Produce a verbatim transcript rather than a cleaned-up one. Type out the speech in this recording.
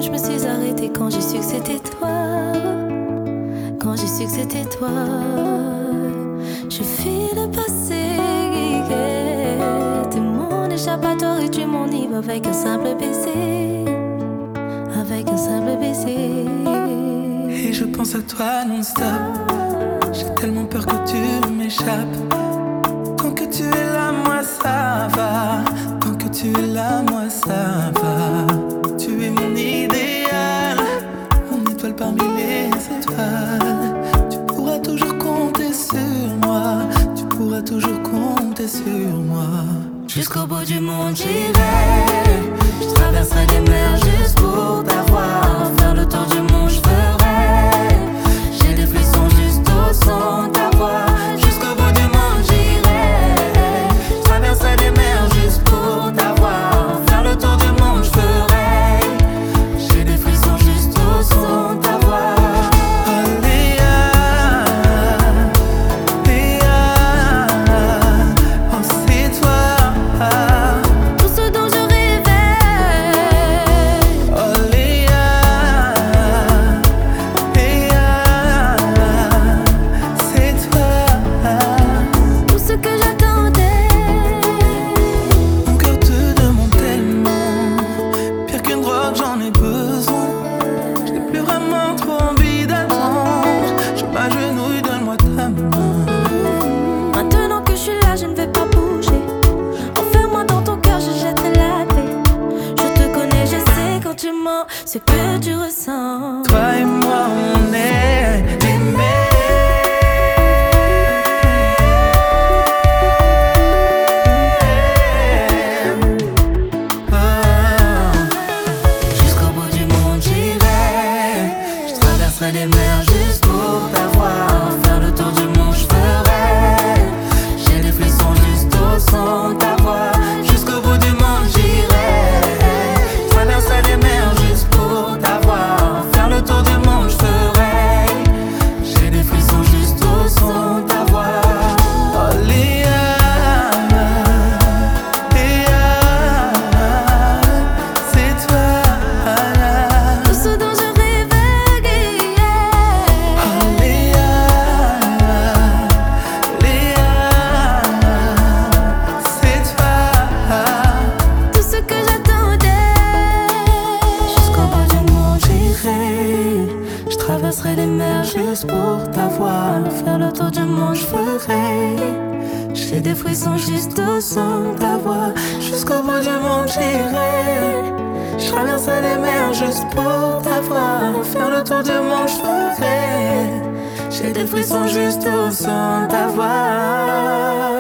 je me suis arrêtée quand j'ai su que c'était toi. Quand j'ai su que c'était toi, je fuis le passé. T'es mon échappatoire et tu m'enivres avec un simple baiser. Avec un simple baiser. Et je pense à toi non-stop. J'ai tellement peur que tu m'échappes. Tant que tu es là, moi ça va. Tant que tu es là, moi ça va. Tu es mon idéal, mon étoile parmi les étoiles. Tu pourras toujours compter sur moi. Tu pourras toujours compter sur moi. Jusqu'au bout du monde j'irai. Je traverserai des mers juste pour t'avoir. Faire le tour du monde je ferai. J'ai des frissons juste au son de ta voix. Jusqu'au bout du monde j'irai. Je traverserai des mers juste pour t'avoir. Faire le tour du monde je ferai. J'ai des frissons juste au son de ta voix. Oh Léa, Léa, oh c'est toi. Tout ce dont je rêvais. Oh Léa, Léa, c'est toi. Tout ce que j'attendais. Mon cœur te demande tellement. Pire qu'une drogue, j'en ai besoin. Je n'ai plus vraiment trop envie d'attendre. Je m'agenouille, donne-moi ta main. Maintenant que je suis là, je ne vais pas bouger. Enferme-moi dans ton cœur, je jetterai la paix. Je te connais, je sais quand tu mens ce que tu ressens. Toi et moi, on est aimés. Jusqu'au bout du monde j'irai. Je traverserai les mers juste pour t'avoir. Faire le tour du monde je ferai. J'ai des frissons juste au son de ta voix. Jusqu'au bout du monde j'irai. Je traverserai les mers juste pour t'avoir. Faire le tour du monde je ferai. J'ai des frissons juste au son de ta voix. Oh Léa, Léa, c'est toi. Tout ce dont je rêvais. Oh Léa, Léa, c'est toi. Tout ce que j'attendais. Jusqu'au bout du monde j'irai. Je traverserai les mers juste pour t'avoir. Faire le tour du monde je ferai. J'ai des frissons juste au son de ta voix. Jusqu'au bout du monde j'irai. Je traverserai les mers juste pour t'avoir. Faire le tour du monde je ferai. J'ai des frissons juste au son de ta voix.